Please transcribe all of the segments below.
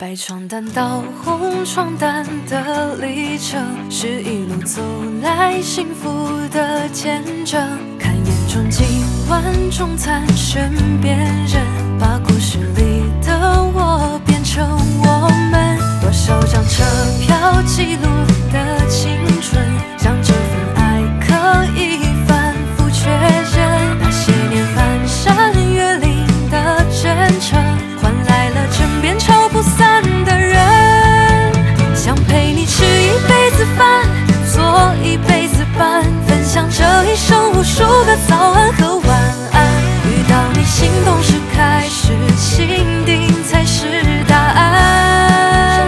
白床单到红床单的历程，是一路走来幸福的见证。看眼中今晚中餐，身边人把故事里的我变成我们。多少张车票记录的青春，让这份爱可以反复确认。那些年翻山越岭的真诚，换来了枕边吵不散的人。想陪你吃一辈子饭，做一辈子伴，分享这一生无数个早安和晚安。遇到你心动时开始心定才是答案。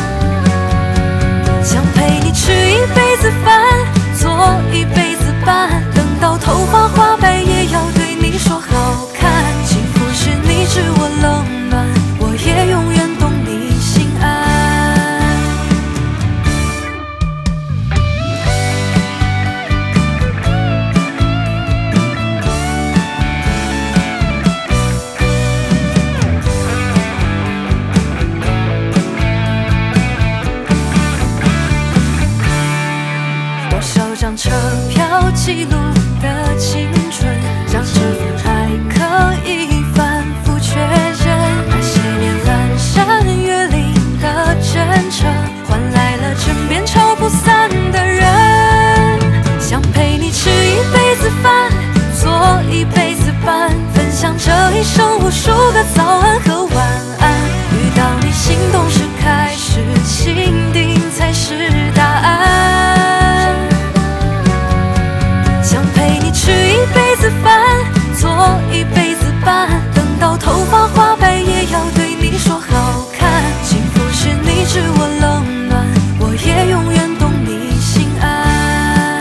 想陪你吃一辈子饭，做一辈子伴，等到头发花白也要对你说好看。幸福是你知我冷暖，我也永远懂你心安。多少张车票记录的青春，让这份爱可以反复确认。那些年翻山越岭的真诚，换来了枕边吵不散的人。想陪你吃一辈子饭，做一辈子伴，分享这一生无数个早安和晚安。遇到你心动时开始心定才是答案。想陪你吃一辈子饭，做一辈子伴，等到头发花白也要对你说好看。幸福是你知我冷暖，我也永远懂你心安。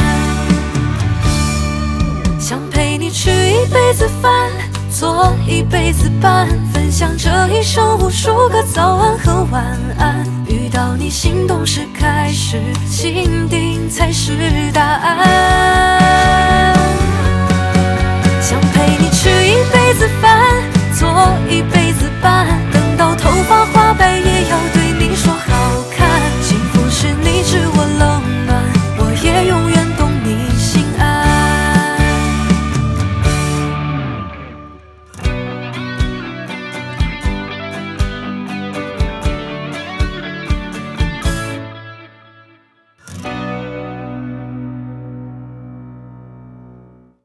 想陪你吃一辈子饭，做一辈子伴，分享这一生无数个早安和晚安。遇到你心动时开始心定才是答案。想陪你吃一辈子饭，做一辈子伴，